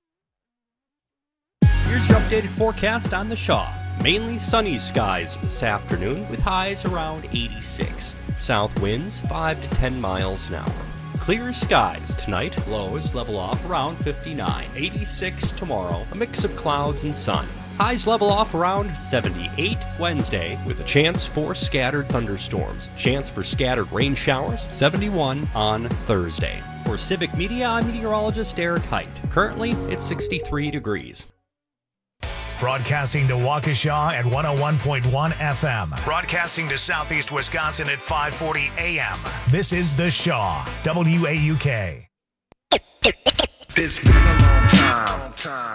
Here's your updated forecast on the Shaw. Mainly sunny skies this afternoon with highs around 86. South winds 5 to 10 miles an hour. Clear skies tonight, lows level off around 59. 86 tomorrow, a mix of clouds and sun. Highs level off around 78 Wednesday with a chance for scattered thunderstorms. Chance for scattered rain showers, 71 on Thursday. For Civic Media, I'm meteorologist Eric Height. Currently, it's 63 degrees. Broadcasting to Waukesha at 101.1 FM. Broadcasting to Southeast Wisconsin at 540 AM. This is The Shaw, WAUK. It's been a long time.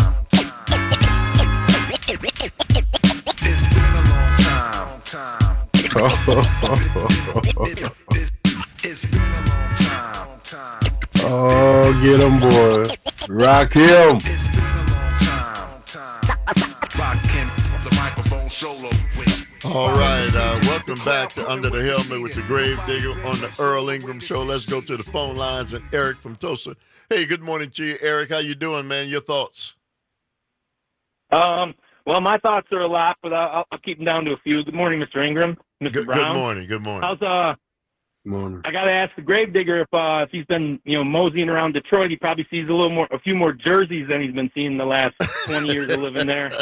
It's been a long time. It's been a long time. Oh, get him, boy. Rock him. It's been a long time. Rockin' the microphone solo with. All right, welcome back to Under the Helmet with the Grave Digger on the Earl Ingram Show. Let's go to the phone lines and Eric from Tulsa. Hey, good morning to you, Eric. How you doing, man? Your thoughts? Well, my thoughts are a lot, but I'll keep them down to a few. Good morning, Mr. Ingram, Mr. Brown. Good morning. Good morning. How's morning. I got to ask the Gravedigger if he's been moseying around Detroit. He probably sees a few more jerseys than he's been seeing the last 20 years of living there.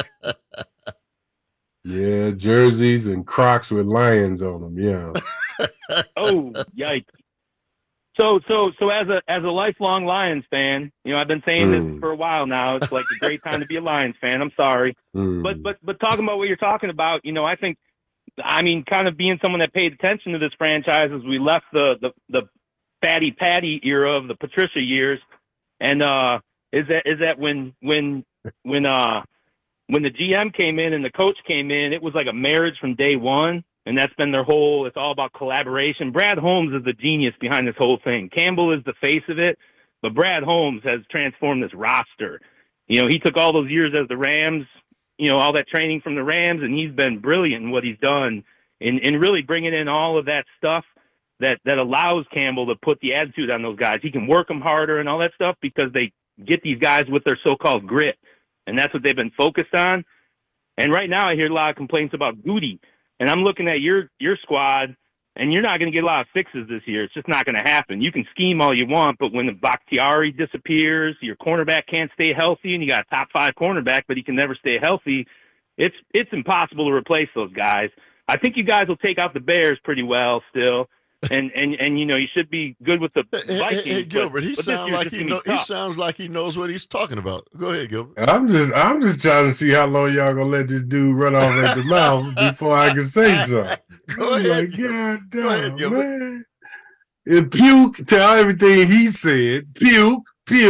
Yeah, jerseys and Crocs with lions on them. Yeah. Oh, yikes! So as a lifelong Lions fan, I've been saying this for a while now. It's like a great time to be a Lions fan. I'm sorry, but talking about what you're talking about, I think, kind of being someone that paid attention to this franchise as we left the Fatty Patty era of the Patricia years, and is that when the GM came in and the coach came in, it was like a marriage from day one. And that's been their whole, it's all about collaboration. Brad Holmes is the genius behind this whole thing. Campbell is the face of it, but Brad Holmes has transformed this roster. He took all those years as the Rams, all that training from the Rams, and he's been brilliant in what he's done in really bringing in all of that stuff that allows Campbell to put the attitude on those guys. He can work them harder and all that stuff because they get these guys with their so-called grit, and that's what they've been focused on. And right now I hear a lot of complaints about Goody. And I'm looking at your squad, and you're not going to get a lot of fixes this year. It's just not going to happen. You can scheme all you want, but when the Bakhtiari disappears, your cornerback can't stay healthy, and you got a top 5 cornerback, but he can never stay healthy, it's impossible to replace those guys. I think you guys will take out the Bears pretty well still, and you should be good with the Vikings. Hey Gilbert, he sounds like he knows what he's talking about. Go ahead, Gilbert. I'm just trying to see how long y'all gonna let this dude run off at the mouth before I can say something. Go ahead, God damn, man. And puke to everything he said. Puke.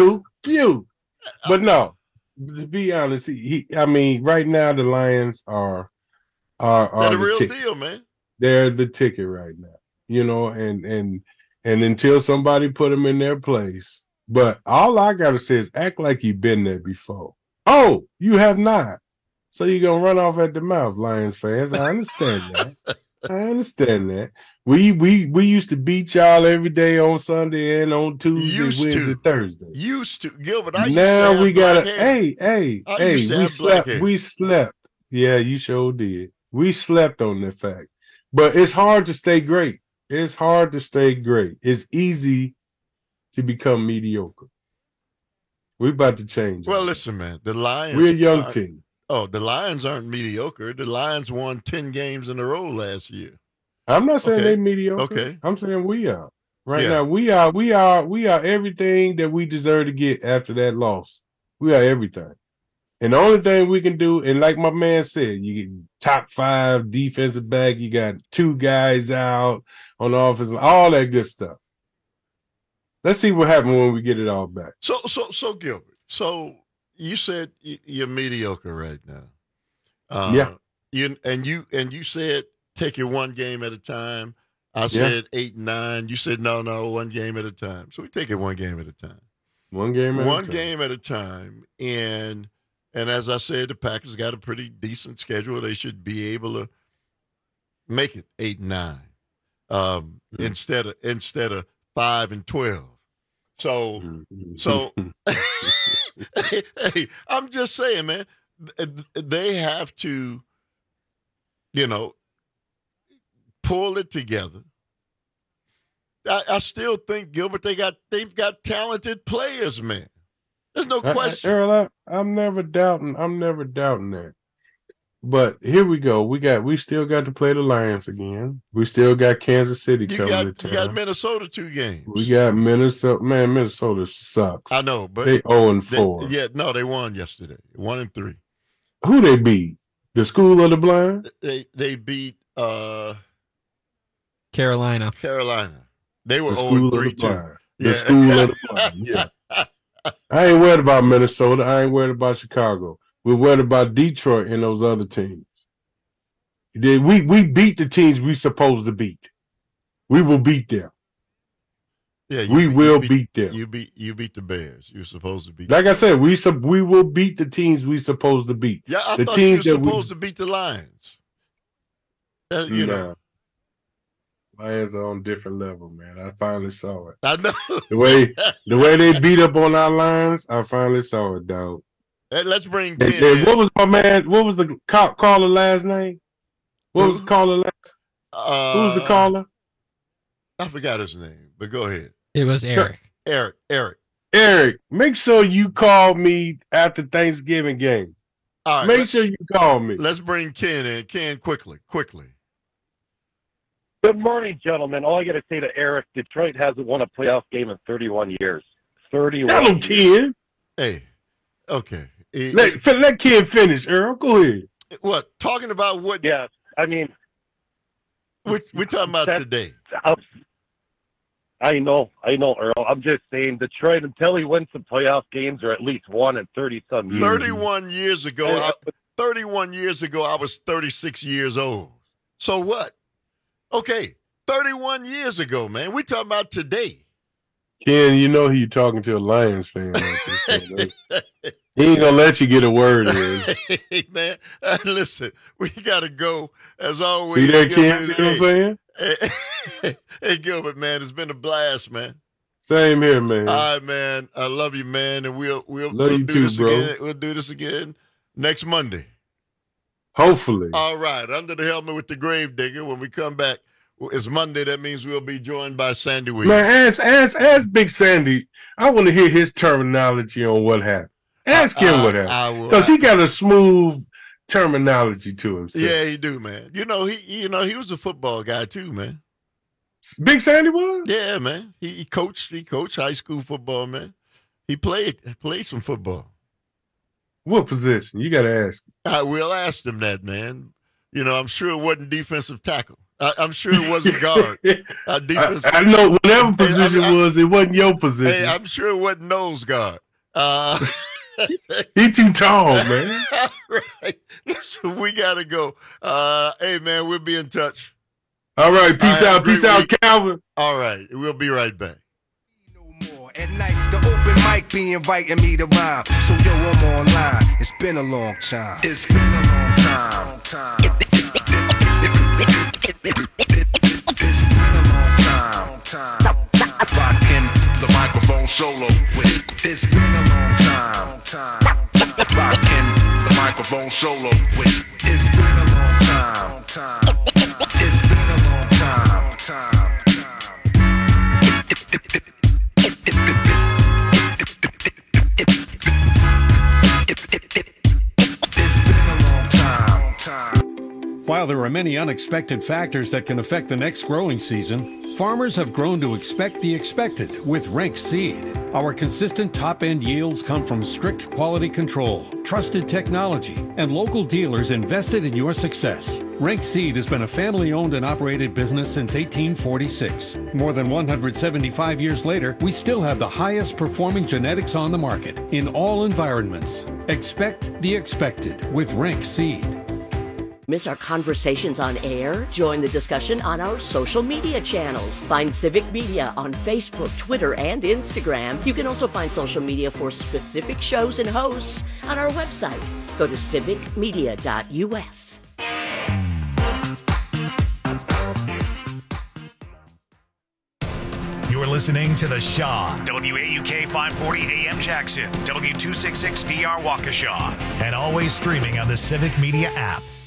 But no, to be honest, right now the Lions are they're the real deal, man. They're the ticket right now. And until somebody put them in their place. But all I got to say is act like you've been there before. Oh, you have not. So you're going to run off at the mouth, Lions fans. I understand that. We used to beat y'all every day on Sunday and on Tuesday, Wednesday, Thursday. Used to, Gilbert. I now used to we gotta. Hey, we slept. Yeah, you sure did. We slept on that fact. But it's hard to stay great. It's hard to stay great. It's easy to become mediocre. We're about to change. Well, listen, man. The Lions. We're a young team. Oh, the Lions aren't mediocre. The Lions won 10 games in a row last year. I'm not saying they're mediocre. Okay. I'm saying we are. Now, we are everything that we deserve to get after that loss. We are everything. And the only thing we can do, and like my man said, you get top 5 defensive back, you got 2 guys out on the offense, all that good stuff. Let's see what happens when we get it all back. So Gilbert. So you said you're mediocre right now. Yeah. You said take it one game at a time. I said 8 and 9. You said no, one game at a time. So we take it one game at a time. One game at a time. And as I said, the Packers got a pretty decent schedule. They should be able to make it 8 and 9 instead of 5 and 12. So hey, I'm just saying, man, they have to, pull it together. I still think, Gilbert, they've got talented players, man. There's no question. Earl, I'm never doubting that. But here we go. We still got to play the Lions again. We still got Kansas City coming to town. You got Minnesota 2 games. We got Minnesota. Man, Minnesota sucks. I know, but they 0-4. They won yesterday. 1-3. Who they beat? The School of the Blind? They beat Carolina. They were 0-3 too. The School of the Blind. Yeah. I ain't worried about Minnesota. I ain't worried about Chicago. We're worried about Detroit and those other teams. We beat the teams we supposed to beat. We will beat them. Yeah, we will beat them. You beat the Bears. You're supposed to beat. Like I said, we will beat the teams we supposed to beat. Yeah, I the thought teams you were supposed to beat the Lions. Lions are on a different level, man. I finally saw it. I know. The way they beat up on our Lions, I finally saw it, dog. Let's bring Ken in. What was my man? What was the caller last name? What was the caller last? Who was the caller? I forgot his name, but go ahead. It was Eric. Eric, make sure you call me after Thanksgiving game. All right, make sure you call me. Let's bring Ken in. Ken, quickly. Good morning, gentlemen. All I got to say to Eric, Detroit hasn't won a playoff game in 31 years. 31 Tell him, Ken. Hey, okay. Let Ken finish, Earl. Go ahead. What? Talking about what? Yes. I mean, we're talking about today. I know, Earl. I'm just saying Detroit, until he wins some playoff games or at least one in 30-some years. 31 years ago, 31 years ago, I was 36 years old. So what? Okay, 31 years ago, man. We talking about today. Ken, you know you're talking to a Lions fan. He ain't gonna let you get a word in. Hey, man, listen, we gotta go as always. See that, Ken? See what I'm saying? Hey, Gilbert, man, it's been a blast, man. Same here, man. All right, man. I love you, man, and we'll do this bro. again. We'll do this again next Monday. Hopefully. All right, under the helmet with the Gravedigger. When we come back, it's Monday. That means we'll be joined by Sandy Williams. Man, ask Big Sandy. I want to hear his terminology on what happened. Ask him what happened, because he got a smooth terminology to himself. Yeah, he do, man. He was a football guy too, man. Big Sandy was? Yeah, man. He coached high school football, man. He played some football. What position? You got to ask him. I will ask him that, man. I'm sure it wasn't defensive tackle. I'm sure it wasn't guard. I know whatever position it wasn't your position. Hey, I'm sure it wasn't nose guard. He too tall, man. All right. Listen, we got to go. Hey, man, we'll be in touch. All right. Peace out. Peace out, Calvin. All right. We'll be right back. At night, the open mic be inviting me to rhyme. So, yo, I'm online. It's been a long time. It's been a long time. Rocking the microphone solo. It's been a long time. Rocking the microphone solo. It's been a long time. It's been a long time. While there are many unexpected factors that can affect the next growing season, farmers have grown to expect the expected with Rank Seed. Our consistent top-end yields come from strict quality control, trusted technology, and local dealers invested in your success. Rank Seed has been a family-owned and operated business since 1846. More than 175 years later, we still have the highest performing genetics on the market in all environments. Expect the expected with Rank Seed. Miss our conversations on air? Join the discussion on our social media channels. Find Civic Media on Facebook, Twitter, and Instagram. You can also find social media for specific shows and hosts on our website. Go to civicmedia.us. You're listening to The Shaw, WAUK 540 AM Jackson, W266DR Waukesha, and always streaming on the Civic Media app.